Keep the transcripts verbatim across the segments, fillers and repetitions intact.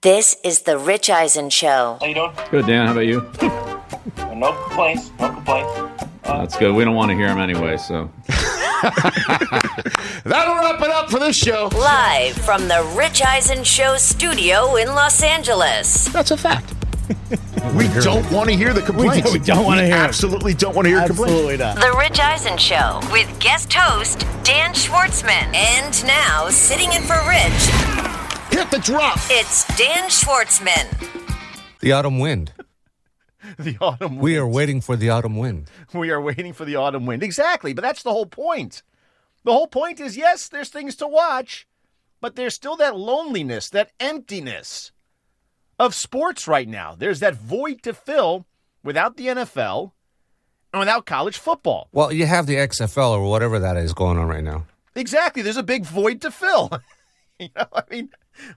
This is the Rich Eisen Show. How you doing? Good, Dan. How about you? No complaints. No complaints. Uh, That's good. We don't want to hear him anyway, so. That'll wrap it up for this show. Live from the Rich Eisen Show studio in Los Angeles. That's a fact. We don't want to hear the complaints. We don't want to hear them. Absolutely don't want to hear Absolutely complaints. not. The Rich Eisen Show with guest host Dan Schwartzman. And now, sitting in for Rich, Hit the drop. it's Dan Schwartzman. The autumn wind. The autumn wind. We are waiting for the autumn wind. We are waiting for the autumn wind. Exactly, but that's the whole point. The whole point is, yes, there's things to watch, but there's still that loneliness, that emptiness of sports right now. There's that void to fill without the N F L and without college football. Well, you have the X F L or whatever that is going on right now. Exactly. There's a big void to fill. You know, I mean,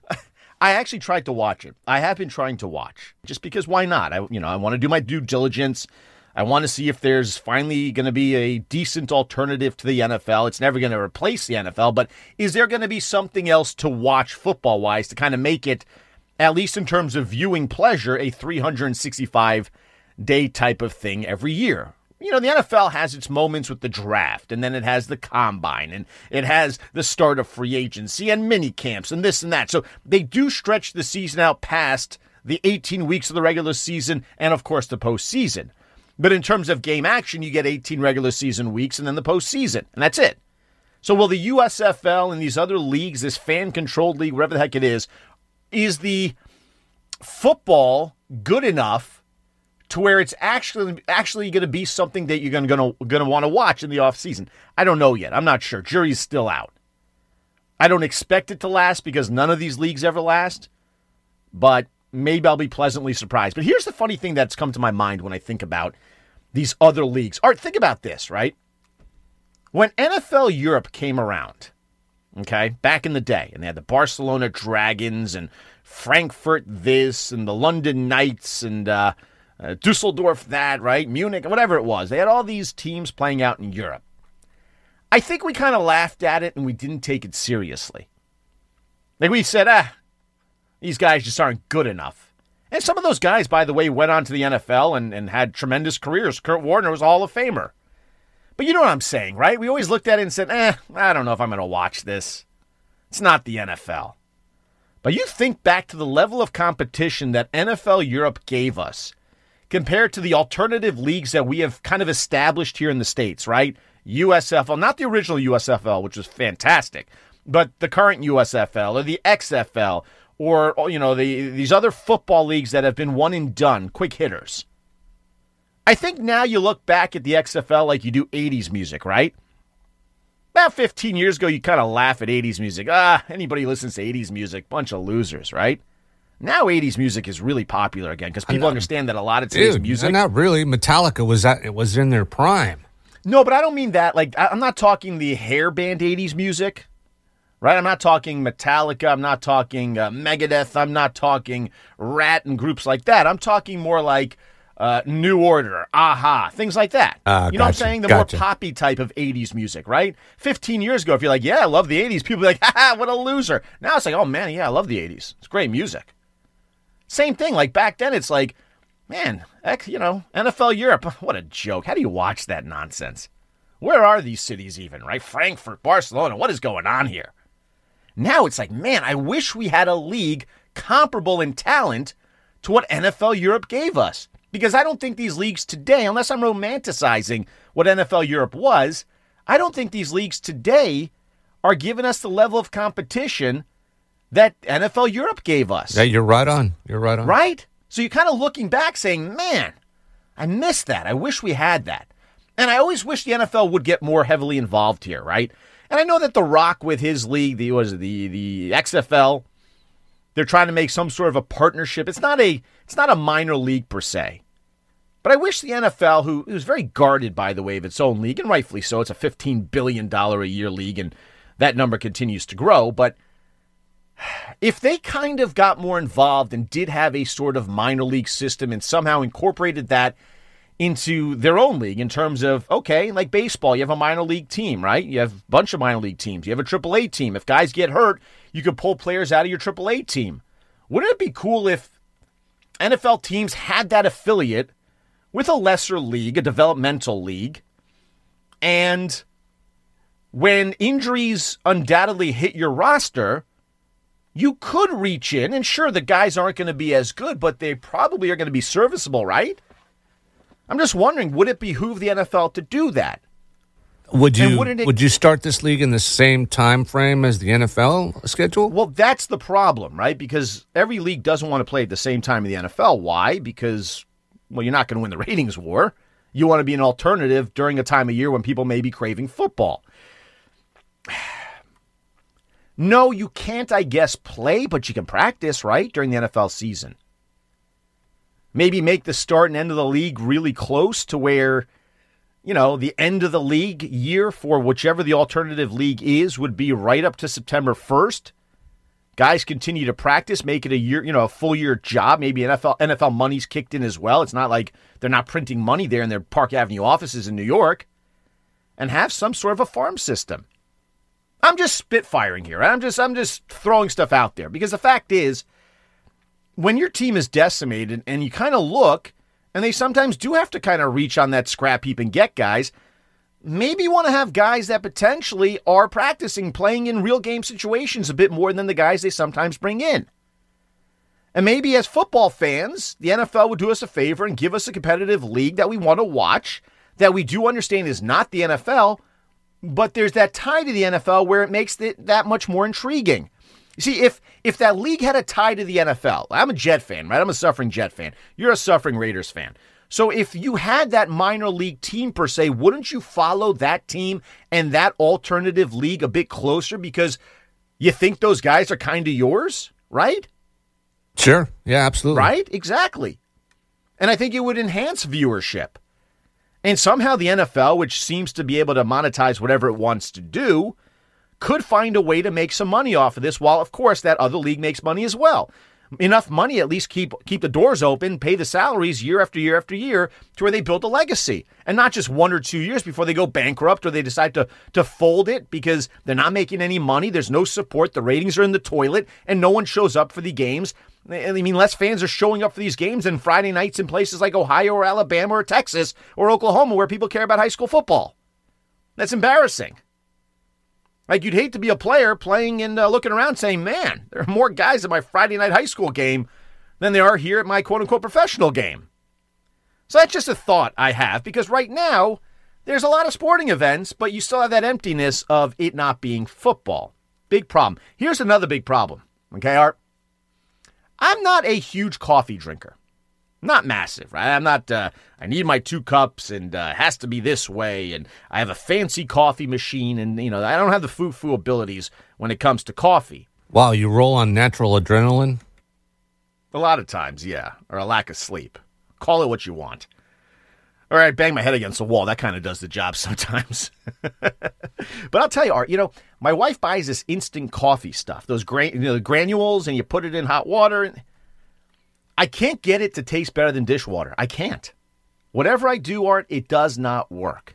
I actually tried to watch it. I have been trying to watch just because why not? I, you know, I want to do my due diligence. I want to see if there's finally going to be a decent alternative to the N F L. It's never going to replace the N F L, but is there going to be something else to watch football-wise to kind of make it, at least in terms of viewing pleasure, a three hundred sixty-five day type of thing every year? You know, the N F L has its moments with the draft, and then it has the combine, and it has the start of free agency and mini camps and this and that. So they do stretch the season out past the eighteen weeks of the regular season and, of course, the postseason. But in terms of game action, you get eighteen regular season weeks and then the postseason, and that's it. So will the U S F L and these other leagues, this fan-controlled league, whatever the heck it is, is the football good enough to where it's actually actually going to be something that you're going to going to want to watch in the offseason? I don't know yet. I'm not sure. Jury's still out. I don't expect it to last because none of these leagues ever last, but maybe I'll be pleasantly surprised. But here's the funny thing that's come to my mind when I think about these other leagues. All right, think about this, right? When N F L Europe came around, okay, back in the day, and they had the Barcelona Dragons and Frankfurt this and the London Knights and uh, uh, Dusseldorf that, right? Munich, whatever it was. They had all these teams playing out in Europe. I think we kind of laughed at it and we didn't take it seriously. Like we said, ah, these guys just aren't good enough. And some of those guys, by the way, went on to the N F L and, and had tremendous careers. Kurt Warner was a Hall of Famer. But you know what I'm saying, right? We always looked at it and said, eh, I don't know if I'm going to watch this. It's not the N F L. But you think back to the level of competition that N F L Europe gave us compared to the alternative leagues that we have kind of established here in the States, right? U S F L, not the original U S F L, which was fantastic, but the current U S F L or the X F L or, you know, the these other football leagues that have been one and done, quick hitters. I think now you look back at the X F L like you do eighties music, right? About fifteen years ago, you kind of laugh at eighties music. Ah, anybody who listens to eighties music, bunch of losers, right? Now eighties music is really popular again because people understand that a lot of today's Dude, music... not really. Metallica was at, it was in their prime. No, but I don't mean that. Like, I'm not talking the hair band eighties music, right? I'm not talking Metallica. I'm not talking uh, Megadeth. I'm not talking Rat and groups like that. I'm talking more like uh, New Order, Aha, things like that. Uh, you know gotcha, what I'm saying? The gotcha. more poppy type of eighties music, right? fifteen years ago, if you're like, yeah, I love the eighties, people be like, haha, what a loser. Now it's like, oh, man, yeah, I love the eighties. It's great music. Same thing. Like back then, it's like, man, X, you know, N F L Europe, what a joke. How do you watch that nonsense? Where are these cities even, right? Frankfurt, Barcelona, what is going on here? Now it's like, man, I wish we had a league comparable in talent to what N F L Europe gave us. Because I don't think these leagues today, unless I'm romanticizing what N F L Europe was, I don't think these leagues today are giving us the level of competition that N F L Europe gave us. Yeah, you're right on. You're right on. Right? So you're kind of looking back saying, man, I missed that. I wish we had that. And I always wish the N F L would get more heavily involved here, right? And I know that The Rock with his league, the was it, the the X F L, they're trying to make some sort of a partnership. It's not a it's not a minor league per se. But I wish the N F L, who is very guarded, by the way, of its own league, and rightfully so, it's a fifteen billion dollars a year league, and that number continues to grow, but if they kind of got more involved and did have a sort of minor league system and somehow incorporated that into their own league in terms of, okay, like baseball, you have a minor league team, right? You have a bunch of minor league teams. You have a triple A team. If guys get hurt, you could pull players out of your triple A team. Wouldn't it be cool if N F L teams had that affiliate with a lesser league, a developmental league, and when injuries undoubtedly hit your roster, you could reach in, and sure, the guys aren't going to be as good, but they probably are going to be serviceable, right? I'm just wondering, would it behoove the N F L to do that? Would And you wouldn't it- would you start this league in the same time frame as the N F L schedule? Well, that's the problem, right? Because every league doesn't want to play at the same time in the N F L. Why? Because, well, you're not going to win the ratings war. You want to be an alternative during a time of year when people may be craving football. No, you can't, I guess, play, but you can practice, right, during the N F L season. Maybe make the start and end of the league really close to where, you know, the end of the league year for whichever the alternative league is would be right up to September first. Guys continue to practice, make it a year, you know, a full year job. Maybe N F L N F L money's kicked in as well. It's not like they're not printing money there in their Park Avenue offices in New York. And have some sort of a farm system. I'm just spitfiring here. I'm just I'm just throwing stuff out there because the fact is, when your team is decimated and you kind of look, and they sometimes do have to kind of reach on that scrap heap and get guys, maybe you want to have guys that potentially are practicing playing in real game situations a bit more than the guys they sometimes bring in. And maybe as football fans, the N F L would do us a favor and give us a competitive league that we want to watch, that we do understand is not the N F L, but there's that tie to the N F L where it makes it that much more intriguing. You see, if if that league had a tie to the N F L, I'm a Jet fan, right? I'm a suffering Jet fan. You're a suffering Raiders fan. So if you had that minor league team per se, wouldn't you follow that team and that alternative league a bit closer because you think those guys are kind of yours, right? Sure. Yeah, absolutely. Right? Exactly. And I think it would enhance viewership. And somehow the N F L, which seems to be able to monetize whatever it wants to do, could find a way to make some money off of this, while, of course, that other league makes money as well. Enough money, at least keep keep the doors open, pay the salaries year after year after year to where they build a legacy. And not just one or two years before they go bankrupt or they decide to, to fold it because they're not making any money, there's no support, the ratings are in the toilet, and no one shows up for the games. I mean, less fans are showing up for these games than Friday nights in places like Ohio or Alabama or Texas or Oklahoma where people care about high school football. That's embarrassing. Like, you'd hate to be a player playing and uh, looking around saying, man, there are more guys at my Friday night high school game than there are here at my quote-unquote professional game. So that's just a thought I have, because right now, there's a lot of sporting events, but you still have that emptiness of it not being football. Big problem. Here's another big problem. Okay, Art? I'm not a huge coffee drinker. Not massive, right? I'm not, uh, I need my two cups and uh, it has to be this way. And I have a fancy coffee machine and, you know, I don't have the foo-foo abilities when it comes to coffee. Wow, you roll on natural adrenaline? A lot of times, yeah. Or a lack of sleep. Call it what you want. Or I bang my head against the wall. That kind of does the job sometimes. But I'll tell you, Art, you know, my wife buys this instant coffee stuff. Those gran- you know, the granules, and you put it in hot water. And I can't get it to taste better than dishwater. I can't. Whatever I do, Art, it does not work.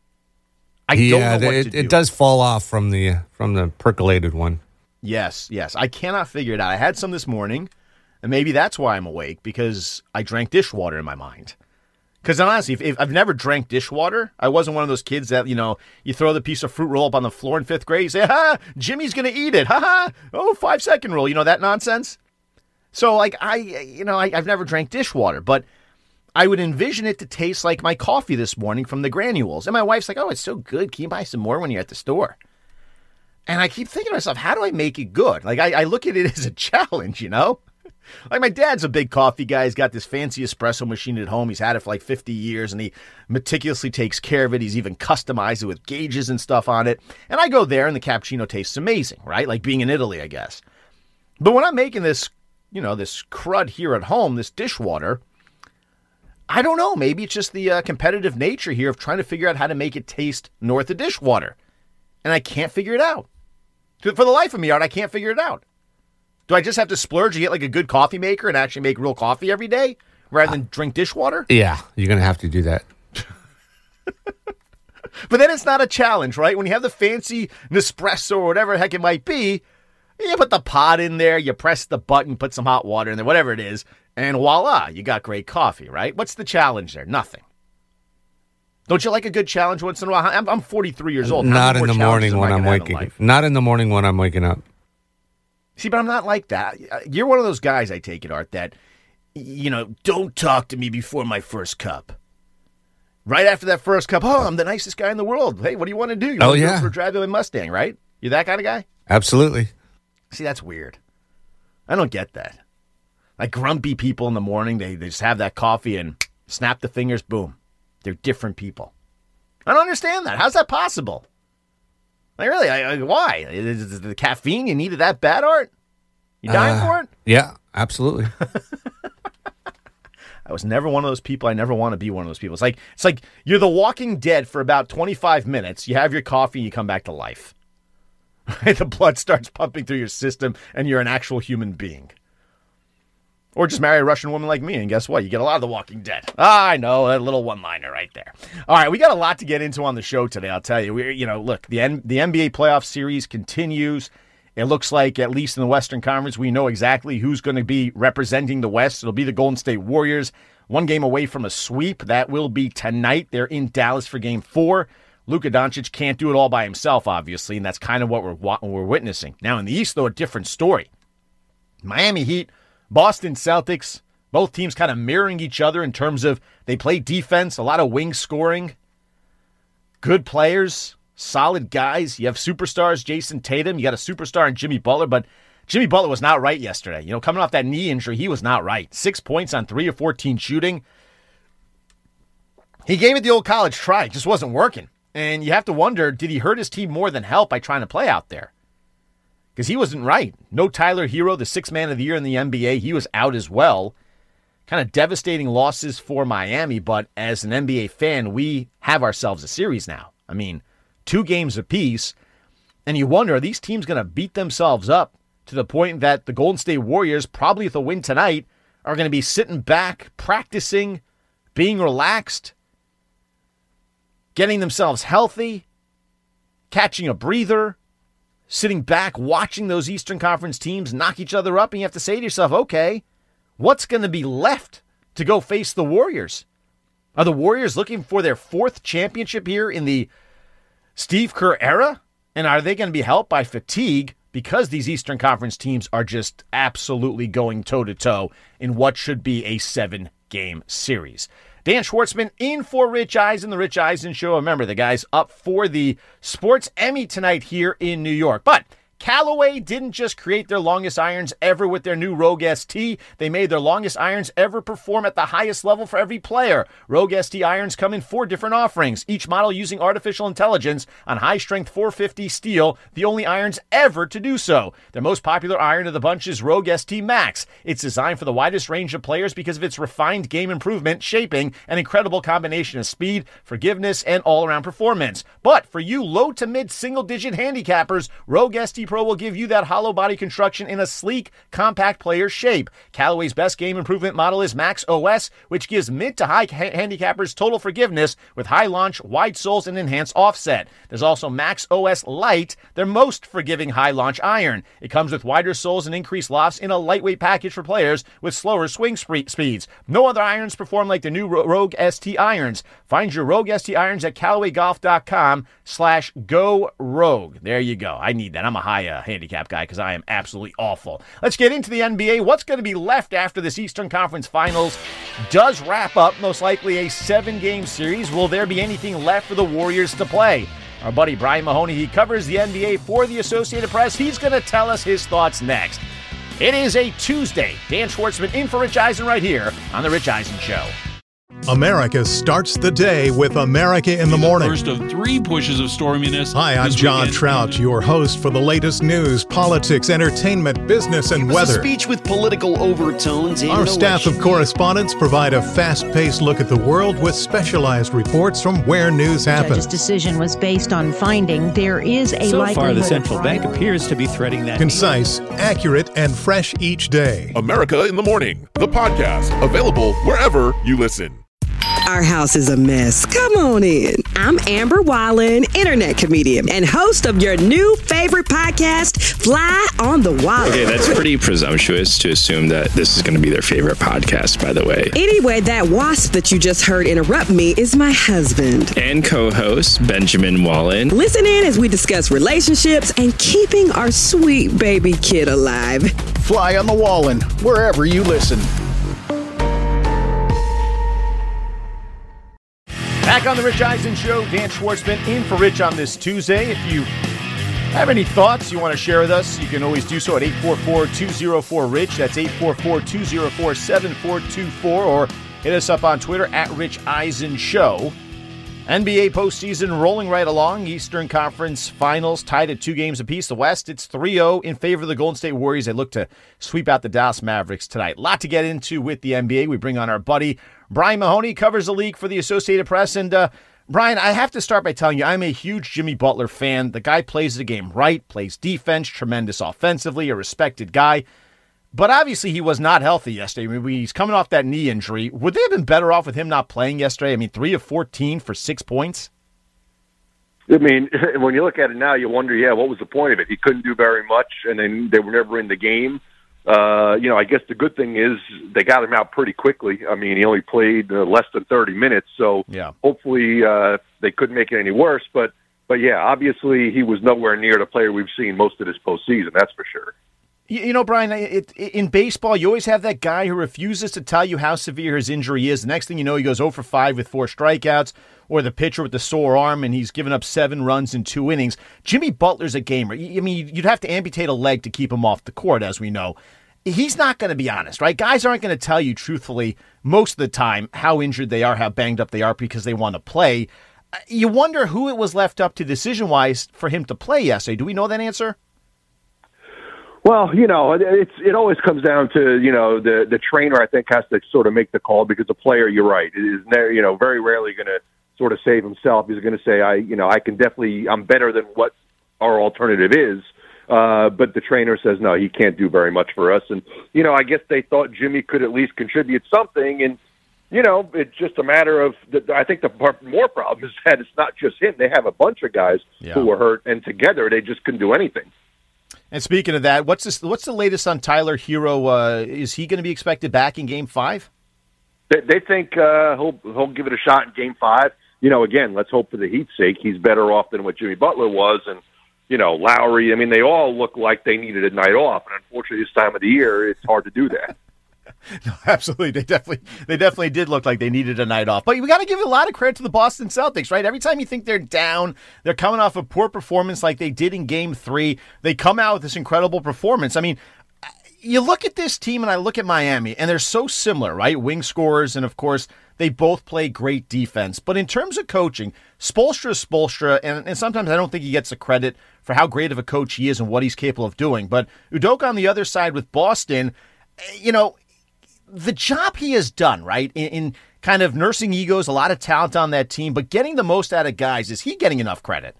I yeah, don't know what it, to do. it does fall off from the from the percolated one. Yes, yes. I cannot figure it out. I had some this morning, and maybe that's why I'm awake, because I drank dishwater in my mind. Because honestly, if, if I've never drank dishwater, I wasn't one of those kids that, you know, you throw the piece of fruit roll up on the floor in fifth grade, you say, ha, Jimmy's going to eat it. Ha ha. Oh, five second rule. You know, that nonsense. So, like, I, you know, I, I've never drank dishwater, but I would envision it to taste like my coffee this morning from the granules. And my wife's like, oh, it's so good. Can you buy some more when you're at the store? And I keep thinking to myself, how do I make it good? Like, I, I look at it as a challenge, you know? Like, my dad's a big coffee guy. He's got this fancy espresso machine at home. He's had it for like fifty years, and he meticulously takes care of it. He's even customized it with gauges and stuff on it. And I go there, and the cappuccino tastes amazing, right? Like being in Italy, I guess. But when I'm making this, you know, this crud here at home, this dishwater, I don't know. Maybe it's just the uh, competitive nature here of trying to figure out how to make it taste north of dishwater. And I can't figure it out. For the life of me, Art, I can't figure it out. Do I just have to splurge and get like a good coffee maker and actually make real coffee every day rather than drink dishwater? Yeah, you're going to have to do that. But then it's not a challenge, right? When you have the fancy Nespresso or whatever the heck it might be, You put the pot in there, you press the button, put some hot water in there, whatever it is, and voila, you got great coffee, right? What's the challenge there? Nothing. Don't you like a good challenge once in a while? I'm, I'm forty-three years old. How Not many in the more morning challenges when am I I'm gonna have in waking. life? Not in the morning when I'm waking up. See, but I'm not like that. You're one of those guys, I take it, Art, that, you know, don't talk to me before my first cup. Right after that first cup, oh, I'm the nicest guy in the world. Hey, what do you want to do? You Oh, want to yeah. go for a drive in a Mustang, right? You that kind of guy? Absolutely. See, that's weird. I don't get that. Like grumpy people in the morning, they, they just have that coffee and snap the fingers, boom. They're different people. I don't understand that. How's that possible? Like, really, I, I, why? Is, is the caffeine, you needed that bad, Art? You dying Uh, for it? Yeah, absolutely. I was never one of those people. I never want to be one of those people. It's like it's like you're the Walking Dead for about twenty-five minutes. You have your coffee, you come back to life. The blood starts pumping through your system, and you're an actual human being. Or just marry a Russian woman like me, and guess what? You get a lot of The Walking Dead. Ah, I know, a little one-liner right there. All right, we got a lot to get into on the show today, I'll tell you. We, you know, look, the N- the N B A playoff series continues. It looks like, at least in the Western Conference, we know exactly who's going to be representing the West. It'll be the Golden State Warriors, one game away from a sweep. That will be tonight. They're in Dallas for game four. Luka Doncic can't do it all by himself, obviously, and that's kind of what we're we're witnessing. Now, in the East, though, a different story. Miami Heat, Boston Celtics, both teams kind of mirroring each other in terms of they play defense, a lot of wing scoring, good players, solid guys. You have superstars, Jason Tatum. You got a superstar in Jimmy Butler, but Jimmy Butler was not right yesterday. You know, coming off that knee injury, he was not right. Six points on three of fourteen shooting. He gave it the old college try. It just wasn't working. And you have to wonder, did he hurt his team more than help by trying to play out there? Because he wasn't right. No Tyler Hero, the sixth man of the year in the N B A. He was out as well. Kind of devastating losses for Miami, but as an N B A fan, we have ourselves a series now. I mean, two games apiece, and you wonder, are these teams going to beat themselves up to the point that the Golden State Warriors, probably with a win tonight, are going to be sitting back, practicing, being relaxed, getting themselves healthy, catching a breather, sitting back, watching those Eastern Conference teams knock each other up, and you have to say to yourself, okay, what's going to be left to go face the Warriors? Are the Warriors looking for their fourth championship here in the Steve Kerr era? And are they going to be helped by fatigue because these Eastern Conference teams are just absolutely going toe-to-toe in what should be a seven-game series? Dan Schwartzman in for Rich Eisen, the Rich Eisen Show. Remember, the guy's up for the Sports Emmy tonight here in New York. But Callaway didn't just create their longest irons ever with their new Rogue S T. They made their longest irons ever perform at the highest level for every player. Rogue S T irons come in four different offerings, each model using artificial intelligence on high-strength four fifty steel, the only irons ever to do so. Their most popular iron of the bunch is Rogue S T Max. It's designed for the widest range of players because of its refined game improvement, shaping, and incredible combination of speed, forgiveness, and all-around performance. But for you low to mid single-digit handicappers, Rogue S T Pro will give you that hollow body construction in a sleek, compact player shape. Callaway's best game improvement model is Max O S, which gives mid to high ha- handicappers total forgiveness with high launch, wide soles, and enhanced offset. There's also Max O S Light, their most forgiving high launch iron. It comes with wider soles and increased lofts in a lightweight package for players with slower swing sp- speeds. No other irons perform like the new Ro- Rogue S T irons. Find your Rogue S T irons at Callaway Golf dot com slash go rogue. There you go. I need that. I'm a high uh, handicap guy because I am absolutely awful. Let's get into the N B A. What's going to be left after this Eastern Conference Finals does wrap up, most likely a seven-game series? Will there be anything left for the Warriors to play? Our buddy Brian Mahoney, he covers the N B A for the Associated Press. He's going to tell us his thoughts next. It is a Tuesday. Dan Schwartzman in for Rich Eisen right here on The Rich Eisen Show. America starts the day with America in the Morning. First of three pushes of storminess. Hi, I'm this John weekend. Trout, your host for the latest news, politics, entertainment, business, and It was weather. a speech with political overtones. And Our an staff of election. correspondents provide a fast-paced look at the world with specialized reports from where news The judge's happens. decision was based on finding there is a So likelihood far, the of central bank bribery. appears to be threading that. Concise, accurate, and fresh each day. America in the Morning, the podcast, available wherever you listen. Our house is a mess. Come on in. I'm Amber Wallen, internet comedian and host of your new favorite podcast, Fly on the Wallen. Okay, that's pretty presumptuous to assume that this is going to be their favorite podcast, by the way. Anyway, that wasp that you just heard interrupt me is my husband. And co-host, Benjamin Wallen. Listen in as we discuss relationships and keeping our sweet baby kid alive. Fly on the Wallen, wherever you listen. Back on the Rich Eisen Show, Dan Schwartzman in for Rich on this Tuesday. If you have any thoughts you want to share with us, you can always do so at eight four four, two oh four, RICH. That's eight four four, two oh four, seven four two four. Or hit us up on Twitter at Rich Eisen Show. N B A postseason rolling right along. Eastern Conference Finals tied at two games apiece. The West, it's three oh in favor of the Golden State Warriors. They look to sweep out the Dallas Mavericks tonight. A lot to get into with the N B A. We bring on our buddy Brian Mahoney, covers the league for the Associated Press. And, uh, Brian, I have to start by telling you, I'm a huge Jimmy Butler fan. The guy plays the game right, plays defense, tremendous offensively, a respected guy. But obviously he was not healthy yesterday. I mean, he's coming off that knee injury. Would they have been better off with him not playing yesterday? I mean, three of fourteen for six points? I mean, when you look at it now, you wonder, yeah, what was the point of it? He couldn't do very much, and then they were never in the game. Uh, you know, I guess the good thing is they got him out pretty quickly. I mean, he only played uh, less than thirty minutes, so yeah. hopefully uh, they couldn't make it any worse. But, but yeah, obviously he was nowhere near the player we've seen most of this postseason, that's for sure. You know, Brian, it, it, in baseball, you always have that guy who refuses to tell you how severe his injury is. The next thing you know, he goes oh for five with four strikeouts, or the pitcher with the sore arm, and he's given up seven runs in two innings. Jimmy Butler's a gamer. I mean, you'd have to amputate a leg to keep him off the court, as we know. He's not going to be honest, right? Guys aren't going to tell you truthfully most of the time how injured they are, how banged up they are because they want to play. You wonder who it was left up to decision-wise for him to play yesterday. Do we know that answer? Well, you know, it's it always comes down to, you know, the the trainer, I think, has to sort of make the call because the player, you're right, is, you know, very rarely going to sort of save himself. He's going to say, I, you know, I can definitely, I'm better than what our alternative is. Uh, but the trainer says, no, he can't do very much for us. And, you know, I guess they thought Jimmy could at least contribute something. And, you know, it's just a matter of, the, I think the part, more problem is that it's not just him. They have a bunch of guys yeah. who were hurt, and together they just couldn't do anything. And speaking of that, what's this, what's the latest on Tyler Hero? Uh, is he going to be expected back in Game Five? They, they think uh, he'll he'll give it a shot in Game Five. You know, again, let's hope for the Heat's sake he's better off than what Jimmy Butler was, and you know, Lowry. I mean, they all look like they needed a night off, and unfortunately, this time of the year, it's hard to do that. No, absolutely. They definitely they definitely did look like they needed a night off. But we got to give a lot of credit to the Boston Celtics, right? Every time you think they're down, they're coming off a poor performance like they did in Game three. They come out with this incredible performance. I mean, you look at this team and I look at Miami, and they're so similar, right? Wing scorers, and of course, they both play great defense. But in terms of coaching, Spoelstra is Spoelstra, and, and sometimes I don't think he gets the credit for how great of a coach he is and what he's capable of doing. But Udoka on the other side with Boston, you know, the job he has done, right, in, in kind of nursing egos, a lot of talent on that team, but getting the most out of guys, is he getting enough credit?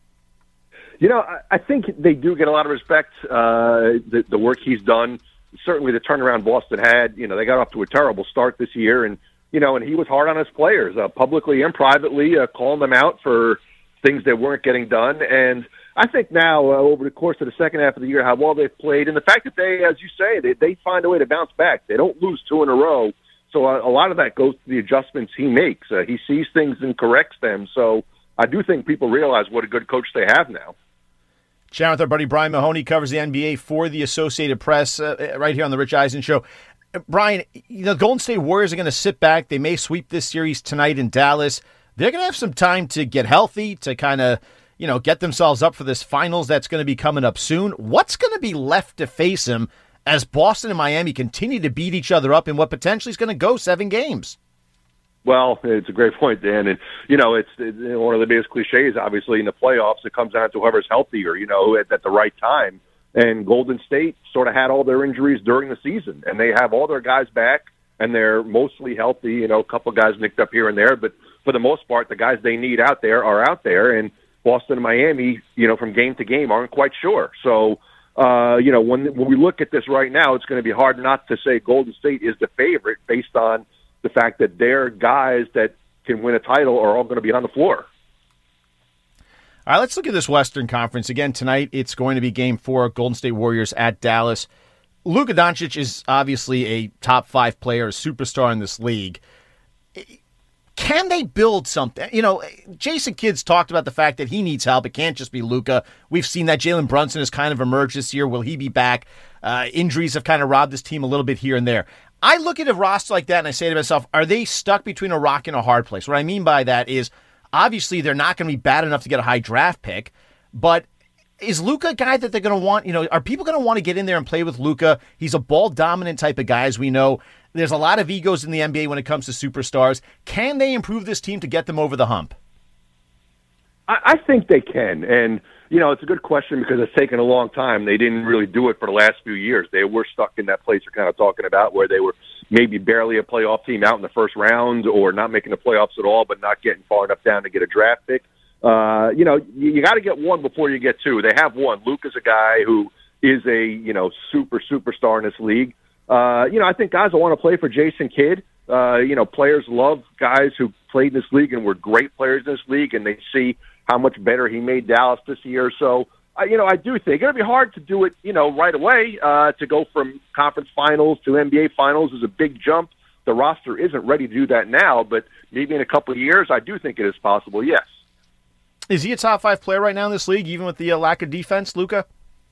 You know, I, I think they do get a lot of respect, uh, the, the work he's done. Certainly the turnaround Boston had, you know, they got off to a terrible start this year, and, you know, and he was hard on his players, uh, publicly and privately, uh, calling them out for things that weren't getting done. And I think now, uh, over the course of the second half of the year, how well they've played, and the fact that they, as you say, they, they find a way to bounce back. They don't lose two in a row. So a, a lot of that goes to the adjustments he makes. Uh, he sees things and corrects them. So I do think people realize what a good coach they have now. Chatting with our buddy Brian Mahoney, covers the N B A for the Associated Press, uh, right here on the Rich Eisen Show. Uh, Brian, you know, Golden State Warriors are going to sit back. They may sweep this series tonight in Dallas. They're going to have some time to get healthy, to kind of, you know, get themselves up for this finals that's going to be coming up soon. What's going to be left to face them as Boston and Miami continue to beat each other up in what potentially is going to go seven games? Well, it's a great point, Dan. And, you know, it's, it's one of the biggest cliches, obviously, in the playoffs. It comes down to whoever's healthier, you know, at, at the right time. And Golden State sort of had all their injuries during the season, and they have all their guys back, and they're mostly healthy. You know, a couple guys nicked up here and there, but for the most part, the guys they need out there are out there. And Boston and Miami, you know, from game to game aren't quite sure. So, uh, you know, when when we look at this right now, it's going to be hard not to say Golden State is the favorite based on the fact that their guys that can win a title are all going to be on the floor. All right, let's look at this Western Conference. Again, tonight it's going to be Game four, Golden State Warriors at Dallas. Luka Doncic is obviously a top five player, a superstar in this league. Can they build something? You know, Jason Kidd's talked about the fact that he needs help. It can't just be Luka. We've seen that Jalen Brunson has kind of emerged this year. Will he be back? Uh, injuries have kind of robbed this team a little bit here and there. I look at a roster like that and I say to myself, are they stuck between a rock and a hard place? What I mean by that is, obviously, they're not going to be bad enough to get a high draft pick, but is Luka a guy that they're going to want? You know, are people going to want to get in there and play with Luka? He's a ball-dominant type of guy, as we know. There's a lot of egos in the N B A when it comes to superstars. Can they improve this team to get them over the hump? I, I think they can, and you know, it's a good question because it's taken a long time. They didn't really do it for the last few years. They were stuck in that place you're kind of talking about where they were maybe barely a playoff team out in the first round or not making the playoffs at all, but not getting far enough down to get a draft pick. Uh, you know, you, you got to get one before you get two. They have one. Luke is a guy who is a, you know, super, superstar in this league. Uh, you know, I think guys will want to play for Jason Kidd. Uh, you know, players love guys who played in this league and were great players in this league, and they see how much better he made Dallas this year. So, uh, you know, I do think it's going to be hard to do it, you know, right away. Uh, to go from conference finals to N B A finals is a big jump. The roster isn't ready to do that now, but maybe in a couple of years, I do think it is possible, yes. Is he a top five player right now in this league, even with the uh, lack of defense, Luka?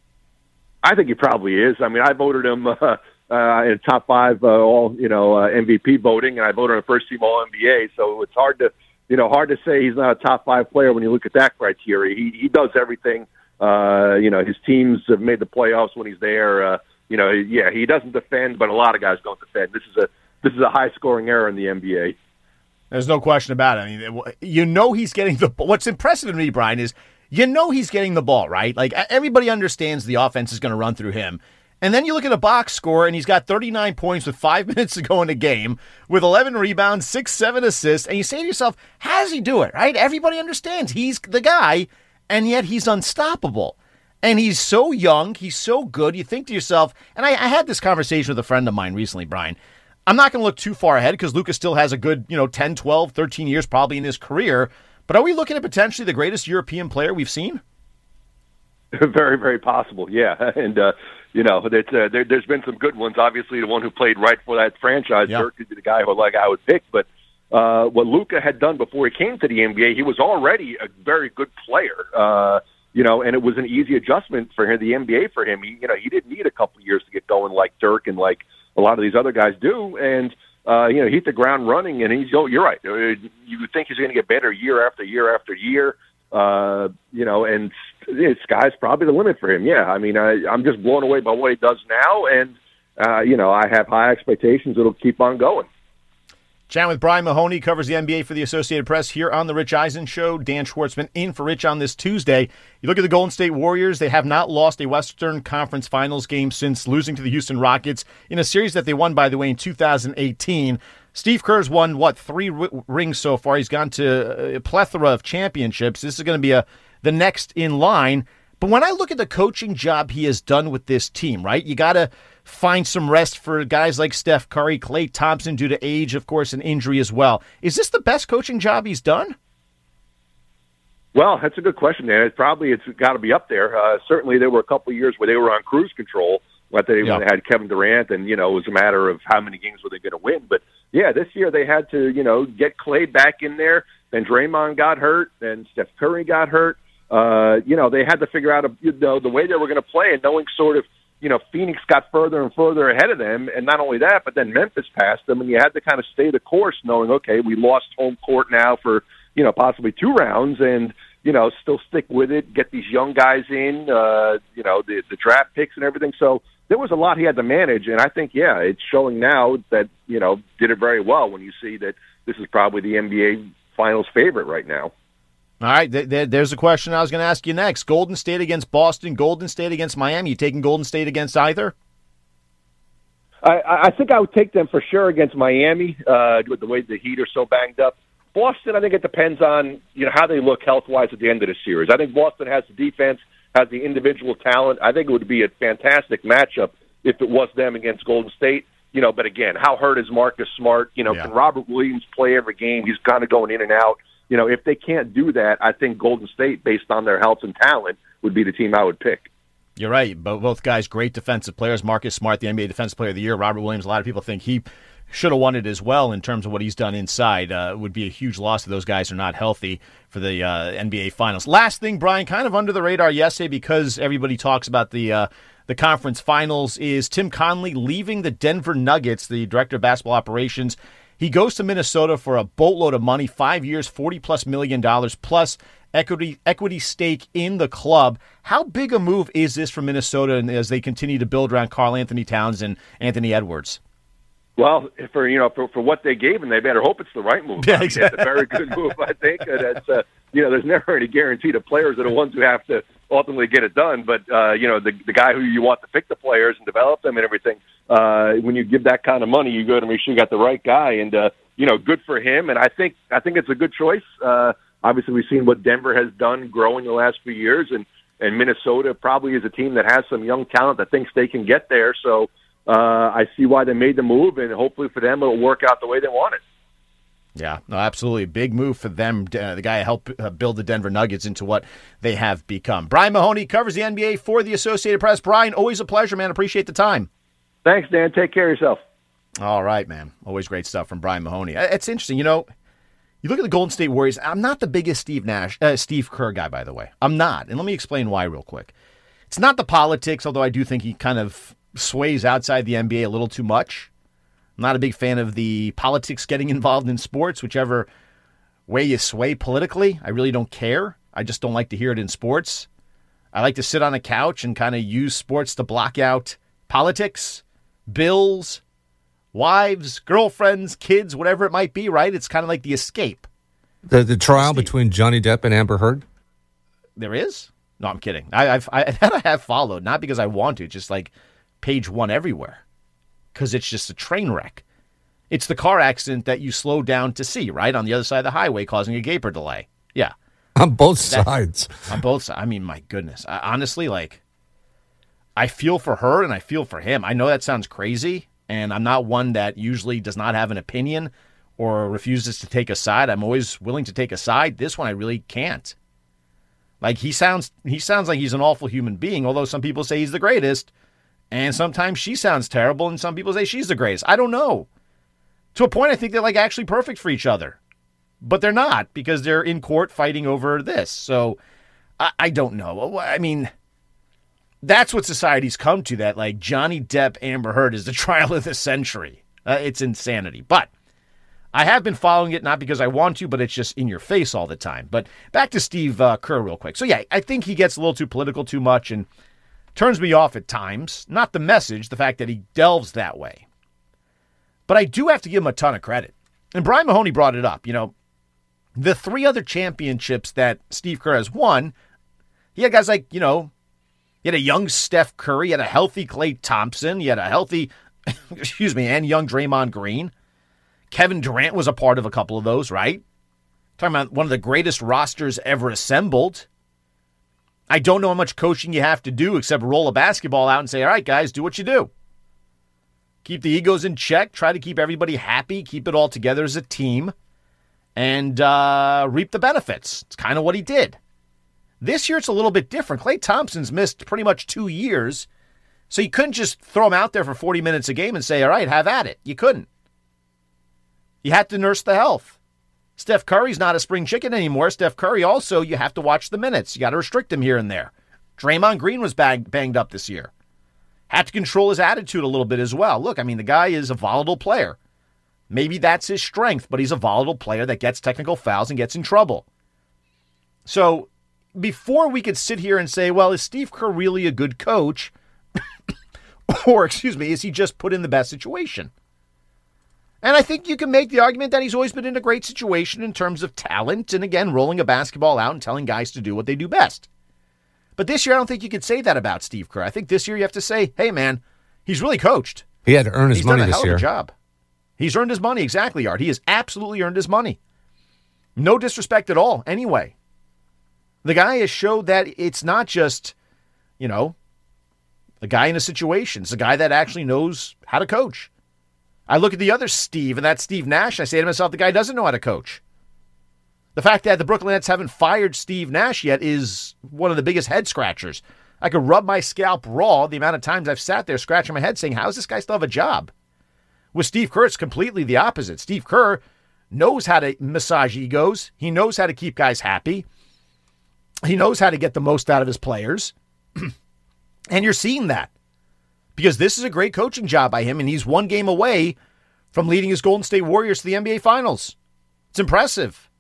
I think he probably is. I mean, I voted him uh, uh, in top five uh, all, you know, uh, M V P voting, and I voted him first team All N B A. So it's hard to, you know, hard to say he's not a top five player when you look at that criteria. He he does everything. Uh, you know, his teams have made the playoffs when he's there. Uh, you know, yeah, he doesn't defend, but a lot of guys don't defend. This is a this is a high scoring era in the N B A. There's no question about it. I mean, you know he's getting the. What's impressive to me, Brian, is you know he's getting the ball, right? Like, everybody understands the offense is going to run through him. And then you look at a box score, and he's got thirty-nine points with five minutes to go in the game, with eleven rebounds, six, seven assists, and you say to yourself, how does he do it, right? Everybody understands he's the guy, and yet he's unstoppable. And he's so young, he's so good, you think to yourself, and I, I had this conversation with a friend of mine recently, Brian. I'm not going to look too far ahead because Luka still has a good, you know, ten, twelve, thirteen years probably in his career, but are we looking at potentially the greatest European player we've seen? Very, very possible, yeah. And, uh, you know, it's, uh, there, there's been some good ones. Obviously, the one who played right for that franchise, yeah. Dirk, would be the guy who like I would pick. But uh, what Luka had done before he came to the N B A, he was already a very good player. Uh, you know, and it was an easy adjustment for him, the N B A for him. He, you know, he didn't need a couple of years to get going like Dirk and like a lot of these other guys do. And uh, you know, he hit the ground running, and he's. Oh, you're right. You think he's going to get better year after year after year. Uh, you know, and the sky's probably the limit for him. Yeah, I mean, I, I'm just blown away by what he does now, and uh, you know, I have high expectations it'll keep on going. Chatting with Brian Mahoney, covers the N B A for the Associated Press here on the Rich Eisen Show. Dan Schwartzman in for Rich on this Tuesday. You look at the Golden State Warriors, they have not lost a Western Conference Finals game since losing to the Houston Rockets in a series that they won, by the way, in two thousand eighteen. Steve Kerr's won, what, three r- rings so far. He's gone to a plethora of championships. This is going to be a the next in line. But when I look at the coaching job he has done with this team, right, you got to find some rest for guys like Steph Curry, Klay Thompson due to age, of course, and injury as well. Is this the best coaching job he's done? Well, that's a good question, Dan. It probably it's got to be up there. Uh, certainly there were a couple of years where they were on cruise control, but they yeah. had Kevin Durant, and, you know, it was a matter of how many games were they going to win. But, yeah, this year they had to, you know, get Klay back in there. Then Draymond got hurt, then Steph Curry got hurt. Uh, you know, they had to figure out, a, you know, the way they were going to play, and knowing sort of, you know, Phoenix got further and further ahead of them, and not only that, but then Memphis passed them, and you had to kind of stay the course knowing, okay, we lost home court now for, you know, possibly two rounds, and, you know, still stick with it, get these young guys in, uh, you know, the, the draft picks and everything. So there was a lot he had to manage, and I think, yeah, it's showing now that, you know, did it very well when you see that this is probably the N B A Finals favorite right now. All right, th- th- there's a question I was going to ask you next. Golden State against Boston, Golden State against Miami. You taking Golden State against either? I, I think I would take them for sure against Miami uh, with the way the Heat are so banged up. Boston, I think it depends on, you know, how they look health-wise at the end of the series. I think Boston has the defense, has the individual talent. I think it would be a fantastic matchup if it was them against Golden State. You know, but again, how hurt is Marcus Smart? You know, Yeah. can Robert Williams play every game? He's kind of going in and out. You know, if they can't do that, I think Golden State, based on their health and talent, would be the team I would pick. You're right. Both both guys, great defensive players. Marcus Smart, the N B A Defensive Player of the Year. Robert Williams, a lot of people think he should have won it as well in terms of what he's done inside. Uh, it would be a huge loss if those guys are not healthy for the uh, N B A Finals. Last thing, Brian, kind of under the radar yesterday because everybody talks about the uh, the conference finals, is Tim Connelly leaving the Denver Nuggets, the director of basketball operations. He goes to Minnesota for a boatload of money, five years, forty-plus million dollars, plus equity equity stake in the club. How big a move is this for Minnesota as they continue to build around Karl Anthony Towns and Anthony Edwards? Well, for you know, for, for what they gave him, they better hope it's the right move. Yeah, I mean, exactly. It's a very good move, I think. Uh, that's uh, you know, there's never any guarantee. The players are the ones who have to ultimately get it done. But uh, you know, the the guy who you want to pick the players and develop them and everything. Uh, when you give that kind of money, you go to make sure you got the right guy. And uh, you know, good for him. And I think I think it's a good choice. Uh, obviously, we've seen what Denver has done growing the last few years, and and Minnesota probably is a team that has some young talent that thinks they can get there. So. Uh, I see why they made the move, and hopefully for them it'll work out the way they want it. Yeah, no, absolutely. Big move for them. Uh, the guy helped uh, build the Denver Nuggets into what they have become. Brian Mahoney covers the N B A for the Associated Press. Brian, always a pleasure, man. Appreciate the time. Thanks, Dan. Take care of yourself. All right, man. Always great stuff from Brian Mahoney. It's interesting. You know, you look at the Golden State Warriors. I'm not the biggest Steve Nash, uh, Steve Kerr guy, by the way. I'm not. And let me explain why real quick. It's not the politics, although I do think he kind of sways outside the N B A a little too much. I'm not a big fan of the politics getting involved in sports, whichever way you sway politically. I really don't care. I just don't like to hear it in sports. I like to sit on a couch and kind of use sports to block out politics, bills, wives, girlfriends, kids, whatever it might be, right? It's kind of like the escape. The the trial Steve. between Johnny Depp and Amber Heard? There is? No, I'm kidding. I, I've I, that I have followed, not because I want to, just like page one everywhere, because it's just a train wreck. It's the car accident that you slow down to see, right, on the other side of the highway, causing a gaper delay. Yeah. On both That- sides. On both sides. I mean, my goodness. I, honestly, like, I feel for her and I feel for him. I know that sounds crazy, and I'm not one that usually does not have an opinion or refuses to take a side. I'm always willing to take a side. This one I really can't. Like, he sounds he sounds like he's an awful human being, although some people say he's the greatest. And sometimes she sounds terrible, and some people say she's the greatest. I don't know. To a point, I think they're like actually perfect for each other. But they're not, because they're in court fighting over this. So, I, I don't know. I mean, that's what society's come to, that like Johnny Depp, Amber Heard is the trial of the century. Uh, it's insanity. But I have been following it, not because I want to, but it's just in your face all the time. But back to Steve uh, Kerr real quick. So, yeah, I think he gets a little too political too much, and turns me off at times. Not the message, the fact that he delves that way. But I do have to give him a ton of credit. And Brian Mahoney brought it up. You know, the three other championships that Steve Kerr has won, he had guys like, you know, he had a young Steph Curry, he had a healthy Klay Thompson, he had a healthy, excuse me, and young Draymond Green. Kevin Durant was a part of a couple of those, right? Talking about one of the greatest rosters ever assembled. I don't know how much coaching you have to do except roll a basketball out and say, all right, guys, do what you do. Keep the egos in check. Try to keep everybody happy. Keep it all together as a team. And uh, reap the benefits. It's kind of what he did. This year, it's a little bit different. Klay Thompson's missed pretty much two years. So you couldn't just throw him out there for forty minutes a game and say, all right, have at it. You couldn't. You had to nurse the health. Steph Curry's not a spring chicken anymore. Steph Curry also, you have to watch the minutes. You got to restrict him here and there. Draymond Green was bang, banged up this year. Had to control his attitude a little bit as well. Look, I mean, the guy is a volatile player. Maybe that's his strength, but he's a volatile player that gets technical fouls and gets in trouble. So before we could sit here and say, well, is Steve Kerr really a good coach? Or, excuse me, is he just put in the best situation? And I think you can make the argument that he's always been in a great situation in terms of talent and, again, rolling a basketball out and telling guys to do what they do best. But this year, I don't think you could say that about Steve Kerr. I think this year you have to say, hey, man, he's really coached. He had to earn his he's money done a this hell year. Of a job. He's earned his money, exactly, Art. He has absolutely earned his money. No disrespect at all, anyway. The guy has showed that it's not just, you know, a guy in a situation. It's a guy that actually knows how to coach. I look at the other Steve, and that's Steve Nash, and I say to myself, the guy doesn't know how to coach. The fact that the Brooklyn Nets haven't fired Steve Nash yet is one of the biggest head scratchers. I could rub my scalp raw the amount of times I've sat there scratching my head saying, how does this guy still have a job? With Steve Kerr, it's completely the opposite. Steve Kerr knows how to massage egos. He knows how to keep guys happy. He knows how to get the most out of his players. And you're seeing that because this is a great coaching job by him, and he's one game away from leading his Golden State Warriors to the N B A Finals. It's impressive.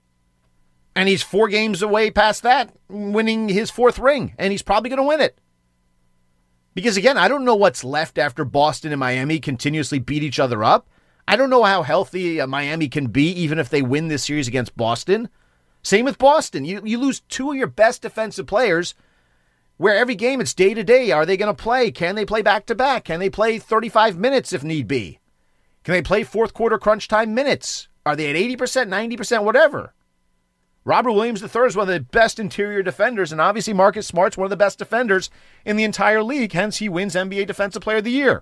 And he's four games away past that, winning his fourth ring, and he's probably going to win it. Because, again, I don't know what's left after Boston and Miami continuously beat each other up. I don't know how healthy uh, Miami can be, even if they win this series against Boston. Same with Boston. You, you lose two of your best defensive players, where every game it's day-to-day. Are they going to play? Can they play back-to-back? Can they play thirty-five minutes if need be? Can they play fourth-quarter crunch time minutes? Are they at eighty percent, ninety percent, whatever? Robert Williams the third is one of the best interior defenders, and obviously Marcus Smart's one of the best defenders in the entire league, hence he wins N B A Defensive Player of the Year.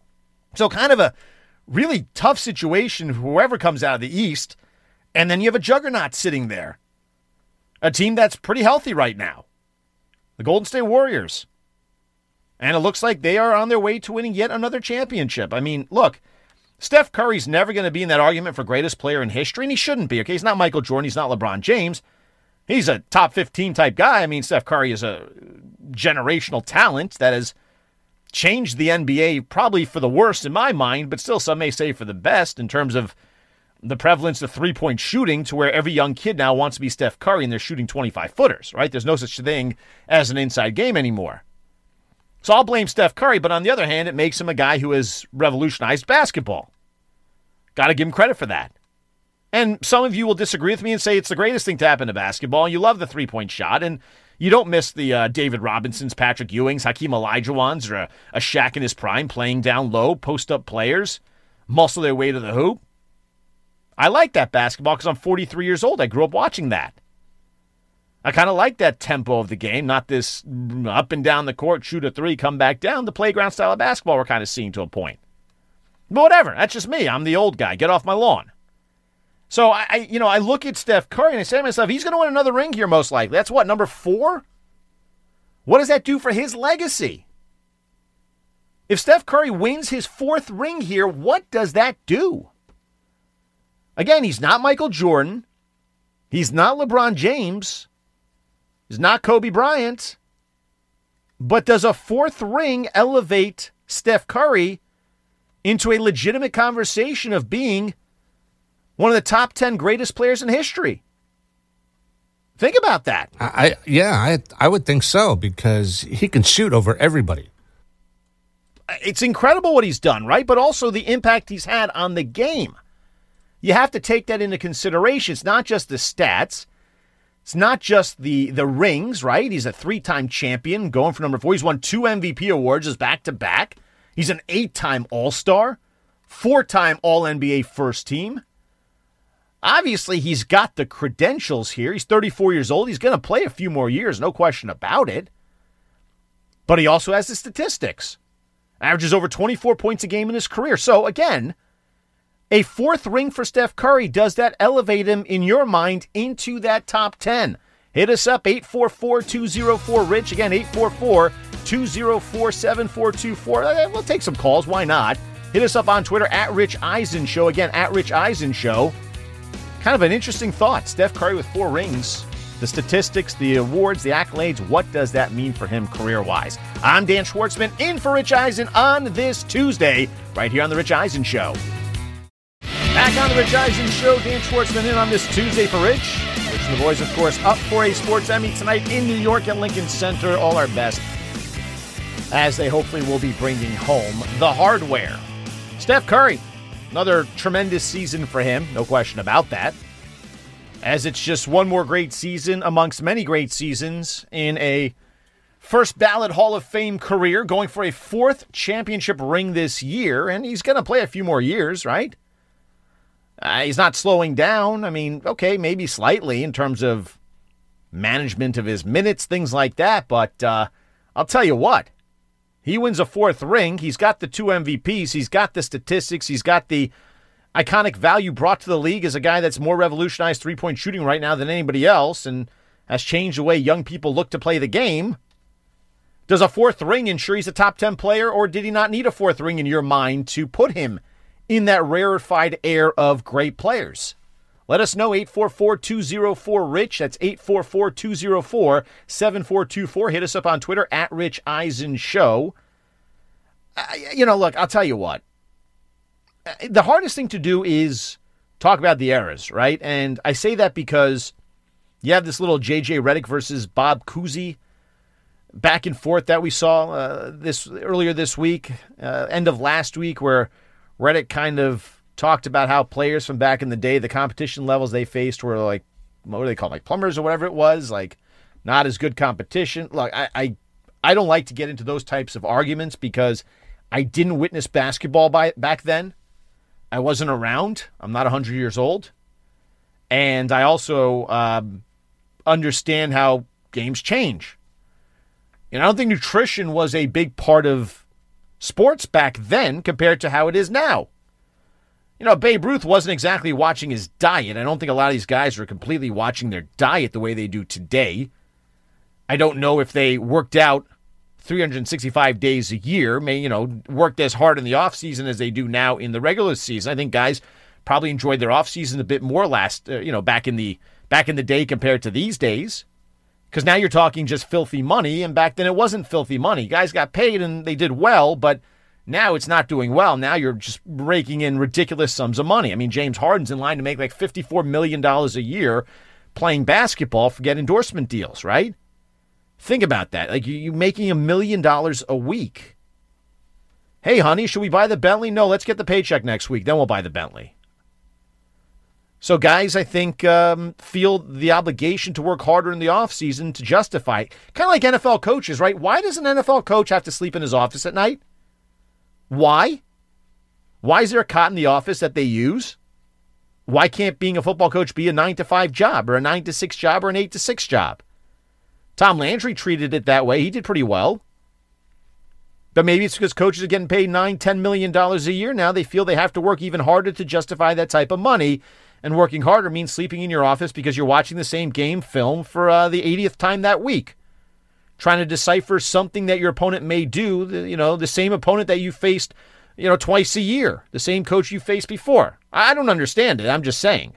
So kind of a really tough situation, whoever comes out of the East, and then you have a juggernaut sitting there. A team that's pretty healthy right now. The Golden State Warriors. And it looks like they are on their way to winning yet another championship. I mean, look, Steph Curry's never going to be in that argument for greatest player in history, and he shouldn't be, okay? He's not Michael Jordan. He's not LeBron James. He's a top fifteen type guy. I mean, Steph Curry is a generational talent that has changed the N B A probably for the worst in my mind, but still some may say for the best in terms of the prevalence of three-point shooting to where every young kid now wants to be Steph Curry and they're shooting twenty-five footers, right? There's no such thing as an inside game anymore. So I'll blame Steph Curry, but on the other hand, it makes him a guy who has revolutionized basketball. Got to give him credit for that. And some of you will disagree with me and say it's the greatest thing to happen to basketball, and you love the three-point shot, and you don't miss the uh, David Robinsons, Patrick Ewings, Hakeem Olajuwons, or a, a Shaq in his prime playing down low, post-up players, muscle their way to the hoop. I like that basketball because I'm forty-three years old. I grew up watching that. I kind of like that tempo of the game, not this up and down the court, shoot a three, come back down, the playground style of basketball we're kind of seeing to a point. But whatever, that's just me. I'm the old guy. Get off my lawn. So, I, I you know, I look at Steph Curry and I say to myself, he's going to win another ring here most likely. That's what, number four? What does that do for his legacy? If Steph Curry wins his fourth ring here, what does that do? Again, he's not Michael Jordan. He's not LeBron James. He's not Kobe Bryant. But does a fourth ring elevate Steph Curry into a legitimate conversation of being one of the top ten greatest players in history? Think about that. I, I yeah, I I would think so because he can shoot over everybody. It's incredible what he's done, right? But also the impact he's had on the game. You have to take that into consideration. It's not just the stats. It's not just the the rings, right? He's a three-time champion, going for number four. He's won two M V P awards just back-to-back. He's an eight-time All-Star, four-time All-N B A first team. Obviously, he's got the credentials here. He's thirty-four years old. He's going to play a few more years, no question about it. But he also has the statistics. Averages over twenty-four points a game in his career. So, again, a fourth ring for Steph Curry, does that elevate him, in your mind, into that top ten? Hit us up, eight four four, two oh four, RICH. Again, eight four four, two oh four, seven four two four. We'll take some calls. Why not? Hit us up on Twitter, at Rich Eisen Show. Again, at Rich Eisen Show. Kind of an interesting thought. Steph Curry with four rings. The statistics, the awards, the accolades, what does that mean for him career-wise? I'm Dan Schwartzman, in for Rich Eisen on this Tuesday, right here on The Rich Eisen Show. Back on The Rich Eisen Show, Dan Schwartzman in on this Tuesday for Rich. Rich and the boys, of course, up for a sports Emmy tonight in New York at Lincoln Center. All our best as they hopefully will be bringing home the hardware. Steph Curry, another tremendous season for him, no question about that. As it's just one more great season amongst many great seasons in a first ballot Hall of Fame career, going for a fourth championship ring this year, and he's going to play a few more years, right? Uh, he's not slowing down. I mean, okay, maybe slightly in terms of management of his minutes, things like that. But uh, I'll tell you what, He wins a fourth ring. He's got the two M V Ps. He's got the statistics. He's got the iconic value brought to the league as a guy that's more revolutionized three-point shooting right now than anybody else and has changed the way young people look to play the game. Does a fourth ring ensure he's a top ten player, or did he not need a fourth ring in your mind to put him in that rarefied air of great players? Let us know, eight four four, two oh four, RICH. That's eight four four, two oh four, seven four two four. Hit us up on Twitter, at Rich Eisen Show. Uh, you know, look, I'll tell you what. The hardest thing to do is talk about the eras, right? And I say that because you have this little J J Redick versus Bob Cousy back and forth that we saw uh, this earlier this week, uh, end of last week, where Redick kind of talked about how players from back in the day, the competition levels they faced were like, what do they call it, like plumbers or whatever it was, like not as good competition. Look, I, I, I don't like to get into those types of arguments because I didn't witness basketball by, back then. I wasn't around. I'm not one hundred years old. And I also um, understand how games change. And I don't think nutrition was a big part of sports back then compared to how it is now. You know, Babe Ruth wasn't exactly watching his diet. I don't think a lot of these guys are completely watching their diet the way they do today. I don't know if they worked out three hundred sixty-five days a year, may, you know, worked as hard in the offseason as they do now in the regular season. I think guys probably enjoyed their offseason a bit more last, uh, you know, back in the back in the day compared to these days. Because now you're talking just filthy money, and back then it wasn't filthy money. Guys got paid and they did well, but now it's not doing well. Now you're just raking in ridiculous sums of money. I mean, James Harden's in line to make like fifty-four million dollars a year playing basketball, forget endorsement deals, right? Think about that. Like, you making a million dollars a week. Hey, honey, should we buy the Bentley? No, let's get the paycheck next week. Then we'll buy the Bentley. So guys, I think, um, feel the obligation to work harder in the offseason to justify it. Kind of like N F L coaches, right? Why does an N F L coach have to sleep in his office at night? Why? Why is there a cot in the office that they use? Why can't being a football coach be a nine to five job or a nine to six job or an eight to six job? Tom Landry treated it that way. He did pretty well. But maybe it's because coaches are getting paid nine, ten million dollars a year now. They feel they have to work even harder to justify that type of money. And working harder means sleeping in your office because you're watching the same game film for uh, the eightieth time that week. Trying to decipher something that your opponent may do, you know, the same opponent that you faced, you know, twice a year. The same coach you faced before. I don't understand it. I'm just saying.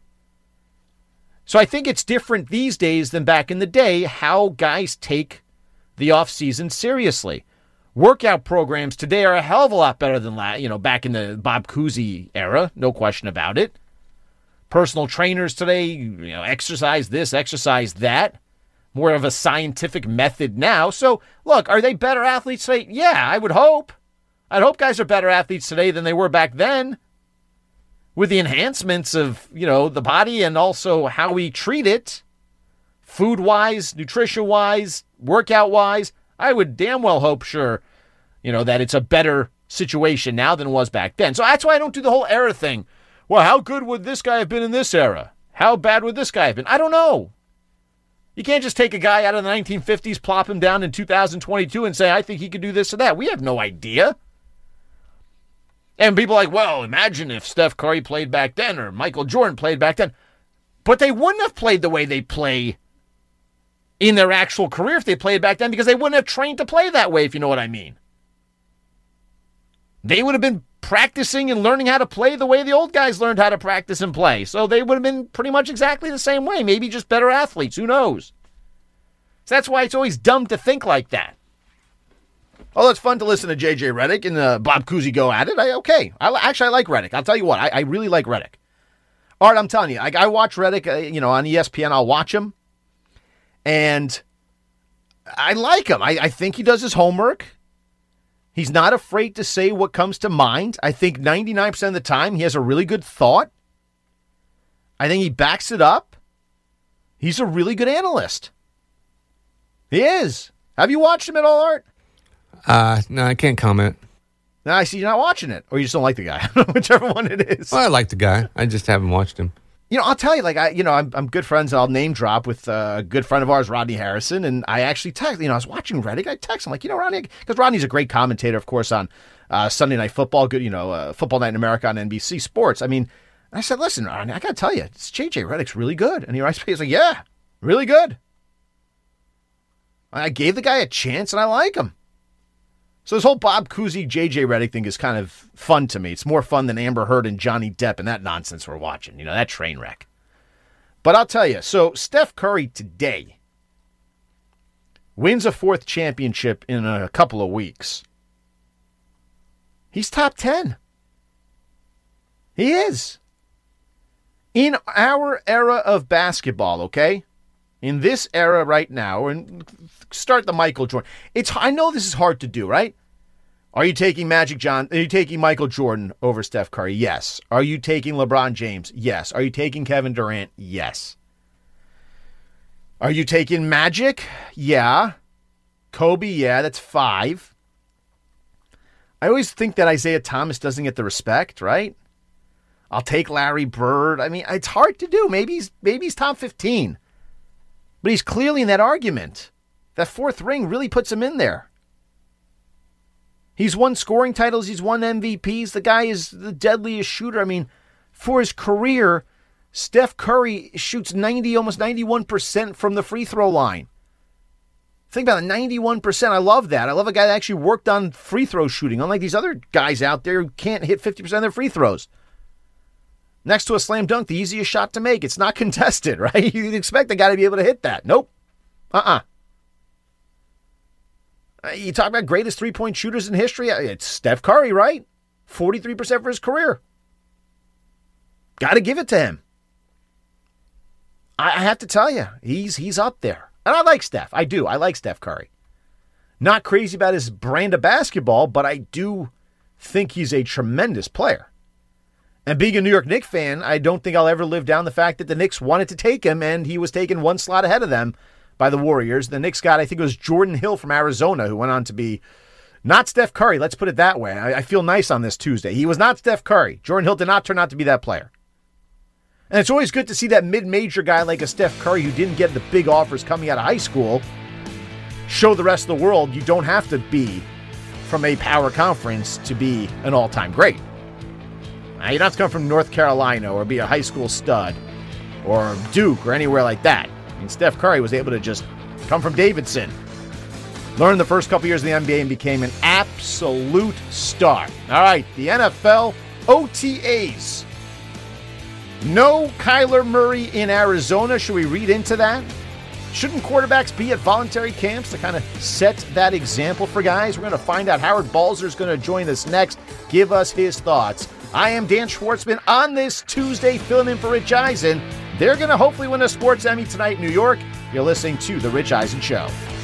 So I think it's different these days than back in the day how guys take the offseason seriously. Workout programs today are a hell of a lot better than, you know, back in the Bob Cousy era. No question about it. Personal trainers today, you know, exercise this, exercise that. More of a scientific method now. So, look, are they better athletes today? Yeah, I would hope. I'd hope guys are better athletes today than they were back then. With the enhancements of, you know, the body and also how we treat it, food-wise, nutrition-wise, workout-wise, I would damn well hope, sure, you know, that it's a better situation now than it was back then. So that's why I don't do the whole era thing. Well, how good would this guy have been in this era? How bad would this guy have been? I don't know. You can't just take a guy out of the nineteen fifties, plop him down in two thousand twenty-two and say, I think he could do this or that. We have no idea. And people are like, well, imagine if Steph Curry played back then or Michael Jordan played back then. But they wouldn't have played the way they play in their actual career if they played back then because they wouldn't have trained to play that way, if you know what I mean. They would have been practicing and learning how to play the way the old guys learned how to practice and play. So they would have been pretty much exactly the same way, maybe just better athletes. Who knows? So that's why it's always dumb to think like that. Oh, it's fun to listen to J J Redick and uh, Bob Cousy go at it. I, okay. I, actually, I like Redick. I'll tell you what. I, I really like Redick. Art, I'm telling you, I, I watch Redick, uh, you know, on E S P N. I'll watch him. And I like him. I, I think he does his homework. He's not afraid to say what comes to mind. I think ninety-nine percent of the time he has a really good thought. I think he backs it up. He's a really good analyst. He is. Have you watched him at all, Art? Uh, no, I can't comment. No, I see you're not watching it. Or you just don't like the guy. Whichever one it is. Well, I like the guy. I just haven't watched him. You know, I'll tell you, like, I, you know, I'm, I'm good friends. I'll name drop with uh, a good friend of ours, Rodney Harrison. And I actually text, you know, I was watching Reddick. I text him, like, you know, Rodney, because Rodney's a great commentator, of course, on uh, Sunday Night Football, good, you know, uh, Football Night in America on N B C Sports. I mean, I said, listen, Rodney, I got to tell you, it's J J Reddick's really good. And he writes me, he's like, yeah, really good. I gave the guy a chance, and I like him. So this whole Bob Cousy, J J Reddick thing is kind of fun to me. It's more fun than Amber Heard and Johnny Depp and that nonsense we're watching. You know, that train wreck. But I'll tell you, so Steph Curry today wins a fourth championship in a couple of weeks. He's top ten. He is. In our era of basketball, okay? In this era right now, and start the Michael Jordan. It's I know this is hard to do, right? Are you taking Magic John? Are you taking Michael Jordan over Steph Curry? Yes. Are you taking LeBron James? Yes. Are you taking Kevin Durant? Yes. Are you taking Magic? Yeah. Kobe? Yeah, that's five. I always think that Isaiah Thomas doesn't get the respect, right? I'll take Larry Bird. I mean, it's hard to do. Maybe he's maybe he's top fifteen. But he's clearly in that argument. That fourth ring really puts him in there. He's won scoring titles. He's won M V Ps. The guy is the deadliest shooter. I mean, for his career, Steph Curry shoots ninety, almost ninety-one percent from the free throw line. Think about it, ninety-one percent. I love that. I love a guy that actually worked on free throw shooting, unlike these other guys out there who can't hit fifty percent of their free throws. Next to a slam dunk, the easiest shot to make. It's not contested, right? You'd expect the guy to be able to hit that. Nope. Uh-uh. You talk about greatest three-point shooters in history. It's Steph Curry, right? forty-three percent for his career. Got to give it to him. I have to tell you, he's he's up there. And I like Steph. I do. I like Steph Curry. Not crazy about his brand of basketball, but I do think he's a tremendous player. And being a New York Knicks fan, I don't think I'll ever live down the fact that the Knicks wanted to take him, and he was taken one slot ahead of them by the Warriors. The Knicks got, I think it was Jordan Hill from Arizona, who went on to be not Steph Curry. Let's put it that way. I, I feel nice on this Tuesday. He was not Steph Curry. Jordan Hill did not turn out to be that player. And it's always good to see that mid-major guy like a Steph Curry who didn't get the big offers coming out of high school show the rest of the world you don't have to be from a power conference to be an all-time great. Now, you don't have to come from North Carolina or be a high school stud or Duke or anywhere like that. I mean, Steph Curry was able to just come from Davidson, learn the first couple years of the N B A, and became an absolute star. All right, the N F L O T As. No Kyler Murray in Arizona. Should we read into that? Shouldn't quarterbacks be at voluntary camps to kind of set that example for guys? We're going to find out. Howard Balzer is going to join us next. Give us his thoughts. I am Dan Schwartzman on this Tuesday, filling in for Rich Eisen. They're going to hopefully win a sports Emmy tonight in New York. You're listening to The Rich Eisen Show.